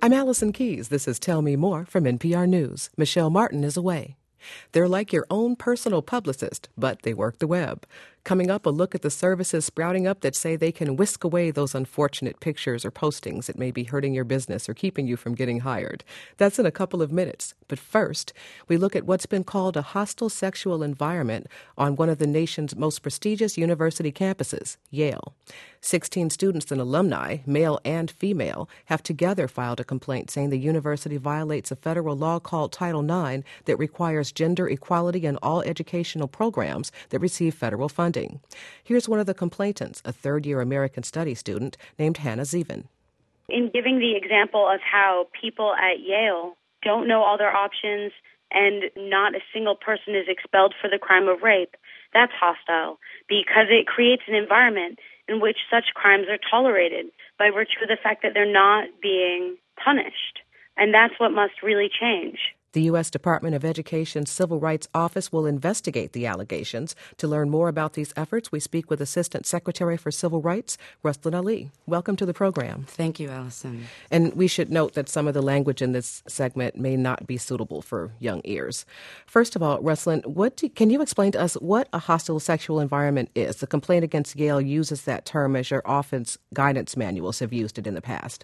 I'm Allison Keyes. This is Tell Me More from NPR News. Michelle Martin is away. They're like your own personal publicist, but they work the web. Coming up, a look at the services sprouting up that say they can whisk away those unfortunate pictures or postings that may be hurting your business or keeping you from getting hired. That's in a couple of minutes. But first, we look at what's been called a hostile sexual environment on one of the nation's most prestigious university campuses, Yale. 16 students and alumni, male and female, have together filed a complaint saying the university violates a federal law called Title IX that requires gender equality in all educational programs that receive federal funding. Here's one of the complainants, a third-year American Studies student named Hannah Zevin. In giving the example of how people at Yale don't know all their options and not a single person is expelled for the crime of rape, that's hostile because it creates an environment in which such crimes are tolerated by virtue of the fact that they're not being punished. And that's what must really change. The U.S. Department of Education's Civil Rights Office will investigate the allegations. To learn more about these efforts, we speak with Assistant Secretary for Civil Rights, Ruslan Ali. Welcome to the program. Thank you, Allison. And we should note that some of the language in this segment may not be suitable for young ears. First of all, Ruslan, can you explain to us what a hostile sexual environment is? The complaint against Yale uses that term as your office guidance manuals have used it in the past.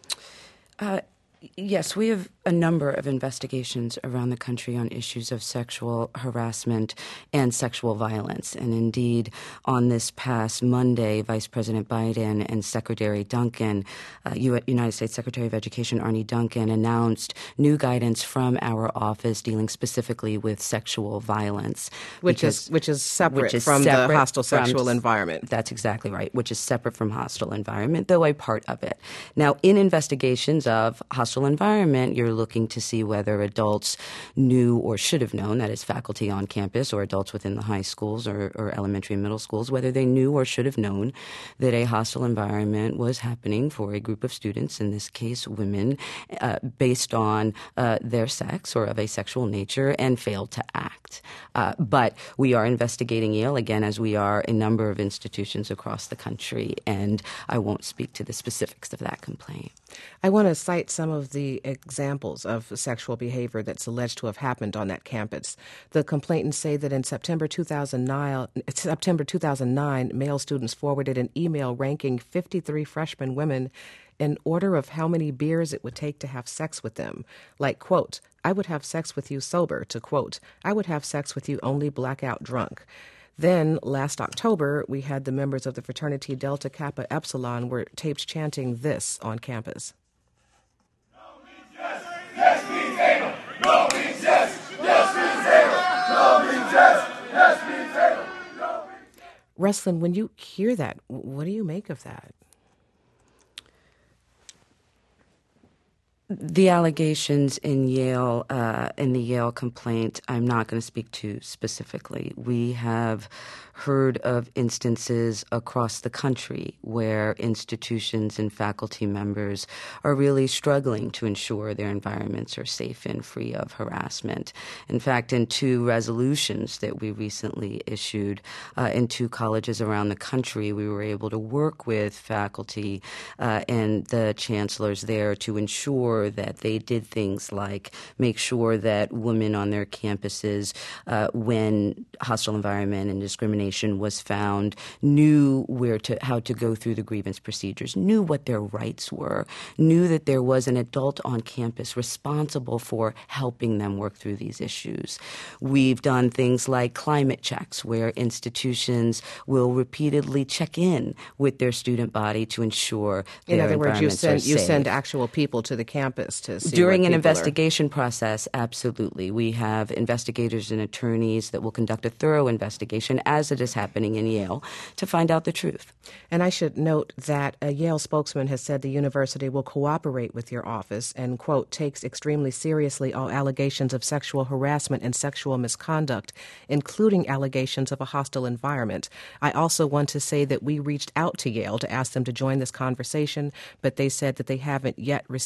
Yes, we have a number of investigations around the country on issues of sexual harassment and sexual violence. And indeed, on this past Monday, Vice President Biden and Secretary Duncan, United States Secretary of Education Arne Duncan, announced new guidance from our office dealing specifically with sexual violence. Which is separate from the hostile sexual environment. That's exactly right, which is separate from hostile environment, though a part of it. Now, in investigations of hostile environment, you're looking to see whether adults knew or should have known, that is faculty on campus or adults within the high schools or elementary and middle schools, whether they knew or should have known that a hostile environment was happening for a group of students, in this case women, based on their sex or of a sexual nature, and failed to act. But we are investigating Yale, again, as we are a number of institutions across the country, and I won't speak to the specifics of that complaint. I want to cite some of the examples of sexual behavior that's alleged to have happened on that campus. The complainants say that in September 2009, male students forwarded an email ranking 53 freshman women in order of how many beers it would take to have sex with them. Like, quote, "I would have sex with you sober," to, quote, "I would have sex with you only blackout drunk." Then, last October, we had the members of the fraternity Delta Kappa Epsilon were taped chanting this on campus. No means yes, yes means able. No means yes, yes means able. No means yes, yes means able. No means yes. Ruslan, when you hear that, what do you make of that? The allegations in Yale, in the Yale complaint, I'm not going to speak to specifically. We have heard of instances across the country where institutions and faculty members are really struggling to ensure their environments are safe and free of harassment. In fact, in two resolutions that we recently issued in two colleges around the country, we were able to work with faculty and the chancellors there to ensure that they did things like make sure that women on their campuses, when hostile environment and discrimination was found, knew how to go through the grievance procedures, knew what their rights were, knew that there was an adult on campus responsible for helping them work through these issues. We've done things like climate checks, where institutions will repeatedly check in with their student body to ensure their environments are safe. You send actual people to the campus to see during an investigation process. Absolutely, we have investigators and attorneys that will conduct a thorough investigation, as it is happening in Yale, to find out the truth. And I should note that a Yale spokesman has said the university will cooperate with your office and, quote, takes extremely seriously all allegations of sexual harassment and sexual misconduct, including allegations of a hostile environment. I also want to say that we reached out to Yale to ask them to join this conversation, but they said that they haven't yet received the complaint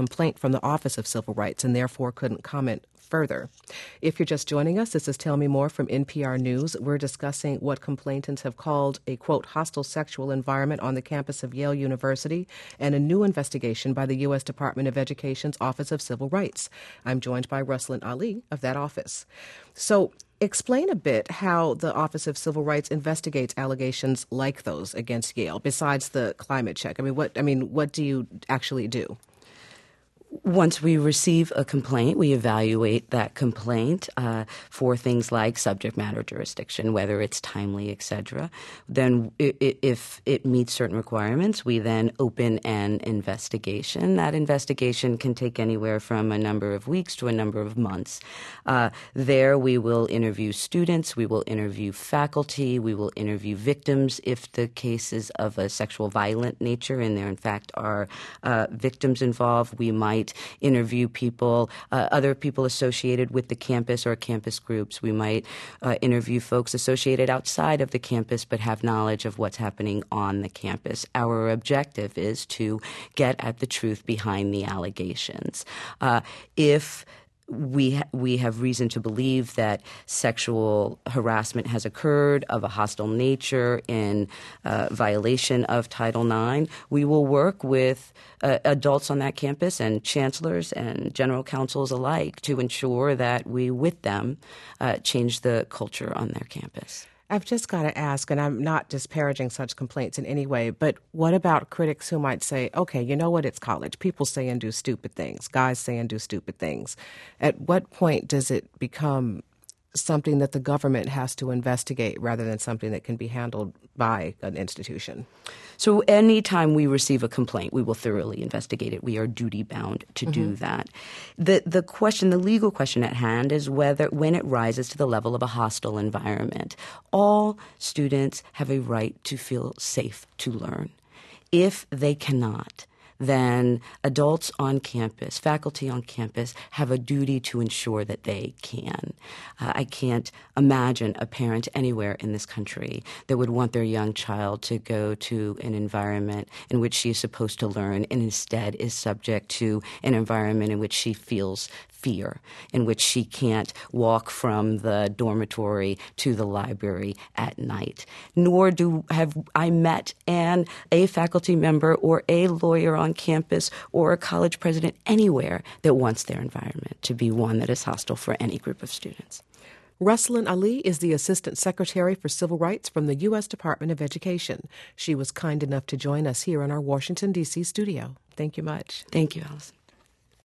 complaint from the Office of Civil Rights and therefore couldn't comment further. If you're just joining us, this is Tell Me More from NPR News. We're discussing what complainants have called a, quote, hostile sexual environment on the campus of Yale University and a new investigation by the U.S. Department of Education's Office of Civil Rights. I'm joined by Ruslan Ali of that office. So explain a bit how the Office of Civil Rights investigates allegations like those against Yale, besides the climate check. What do you actually do? Once we receive a complaint, we evaluate that complaint for things like subject matter jurisdiction, whether it's timely, et cetera. Then if it meets certain requirements, we then open an investigation. That investigation can take anywhere from a number of weeks to a number of months. There we will interview students, we will interview faculty, we will interview victims if the case is of a sexual violent nature and there in fact are victims involved. We might interview people, other people associated with the campus or campus groups. We might interview folks associated outside of the campus but have knowledge of what's happening on the campus. Our objective is to get at the truth behind the allegations. If we have reason to believe that sexual harassment has occurred of a hostile nature in violation of Title IX. We will work with adults on that campus and chancellors and general counsels alike to ensure that we, with them, change the culture on their campus. I've just got to ask, and I'm not disparaging such complaints in any way, but what about critics who might say, okay, you know what, it's college. People say and do stupid things. Guys say and do stupid things. At what point does it become something that the government has to investigate rather than something that can be handled by an institution? So anytime we receive a complaint, we will thoroughly investigate it. We are duty-bound to do that. The legal question at hand is when it rises to the level of a hostile environment. All students have a right to feel safe to learn. If they cannot, then adults on campus, faculty on campus, have a duty to ensure that they can. I can't imagine a parent anywhere in this country that would want their young child to go to an environment in which she is supposed to learn and instead is subject to an environment in which she feels fear, in which she can't walk from the dormitory to the library at night. Nor have I met a faculty member or a lawyer on campus or a college president anywhere that wants their environment to be one that is hostile for any group of students. Ruslan Ali is the Assistant Secretary for Civil Rights from the U.S. Department of Education. She was kind enough to join us here in our Washington, D.C. studio. Thank you much. Thank you, Allison.